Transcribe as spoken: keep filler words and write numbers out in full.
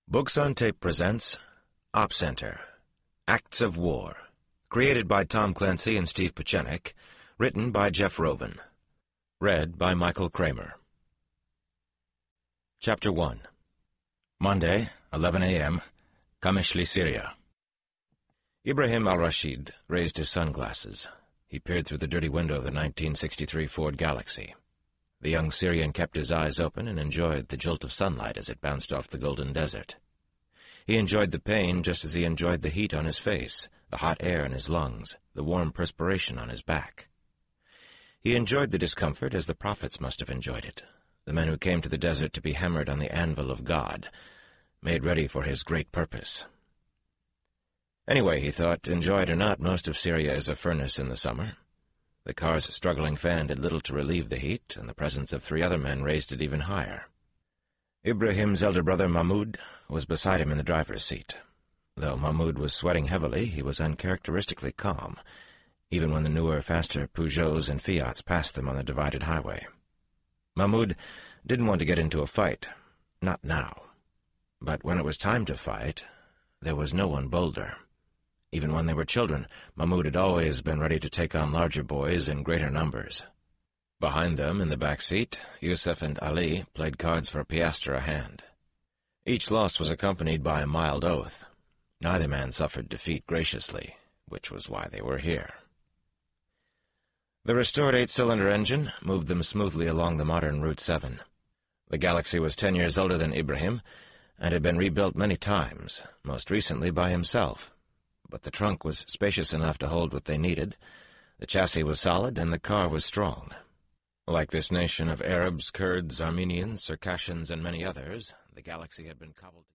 Books on Tape presents Op Center, Acts of War, created by Tom Clancy and Steve Pieczenik, written by Jeff Rovin. Read by Michael Kramer. Chapter one. Monday, eleven a m, Qamishli, Syria. Ibrahim al-Rashid raised his sunglasses. He peered through the dirty window of the nineteen sixty-three Ford Galaxy. The young Syrian kept his eyes open and enjoyed the jolt of sunlight as it bounced off the golden desert. He enjoyed the pain just as he enjoyed the heat on his face, the hot air in his lungs, the warm perspiration on his back. He enjoyed the discomfort as the prophets must have enjoyed it, the men who came to the desert to be hammered on the anvil of God, made ready for his great purpose. Anyway, he thought, enjoy it or not, most of Syria is a furnace in the summer. The car's struggling fan did little to relieve the heat, and the presence of three other men raised it even higher. Ibrahim's elder brother, Mahmoud, was beside him in the driver's seat. Though Mahmoud was sweating heavily, he was uncharacteristically calm, even when the newer, faster Peugeots and Fiats passed them on the divided highway. Mahmoud didn't want to get into a fight, not now. But when it was time to fight, there was no one bolder. Even when they were children, Mahmoud had always been ready to take on larger boys in greater numbers. Behind them, in the back seat, Yusuf and Ali played cards for a piastre a hand. Each loss was accompanied by a mild oath. Neither man suffered defeat graciously, which was why they were here. The restored eight-cylinder engine moved them smoothly along the modern Route seven. The Galaxy was ten years older than Ibrahim, and had been rebuilt many times, most recently by himself. But the trunk was spacious enough to hold what they needed, the chassis was solid, and the car was strong. Like this nation of Arabs, Kurds, Armenians, Circassians, and many others, the Galaxy had been cobbled